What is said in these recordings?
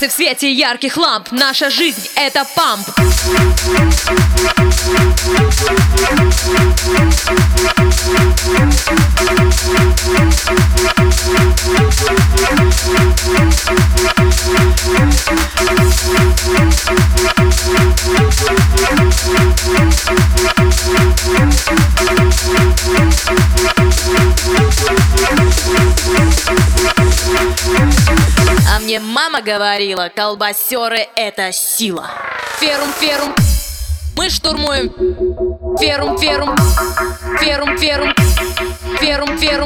Танцы в свете ярких ламп. Наша жизнь — это памп. А мне мама говорила, колбасеры — это сила. Ферум, ферум, мы штурмуем. Ферум, ферум, ферум, ферум, ферум, ферум.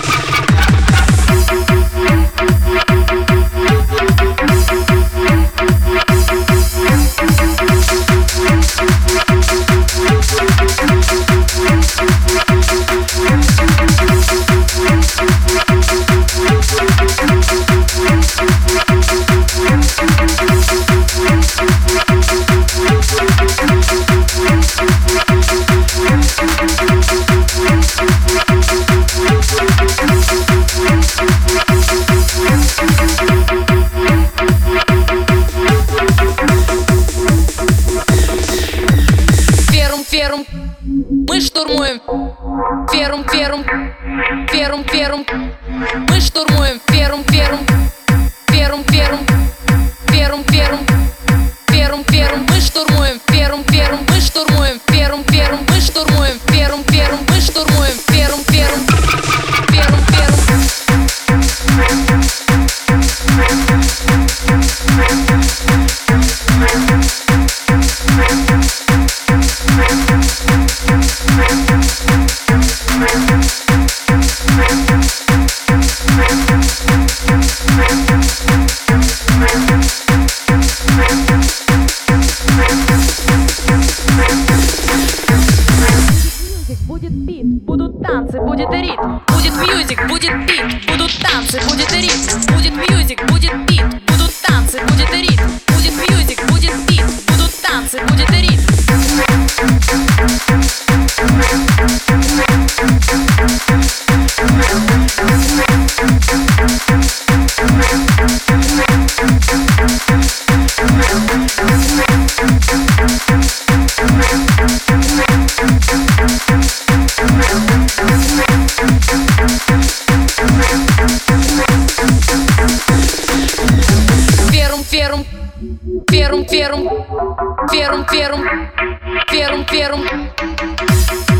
Ферум, мы штурмуем. Ферум, ферум, ферум, ферум, мы штурмуем. Ферум, ферум, ферум, ферум, ферум, ферум, ферум, ферум, мы штурмуем. Ферум, ферум, мы штурмуем. Ферум, ферум, мы штурмуем. Ферум, ферум, мы штурмуем. Ферум, ферум, ферум, ферум. Будет бит, будут танцы, будет ритм. Будет мьюзик, будет бит, будут танцы, будет ритм. Будет мьюзик, будет бит, будут танцы, будет ритм. Будет мьюзик, будет бит, будут танцы, будет ритм. Ферум, ферум, ферум, ферум, ферум, ферум, ферум, ферум.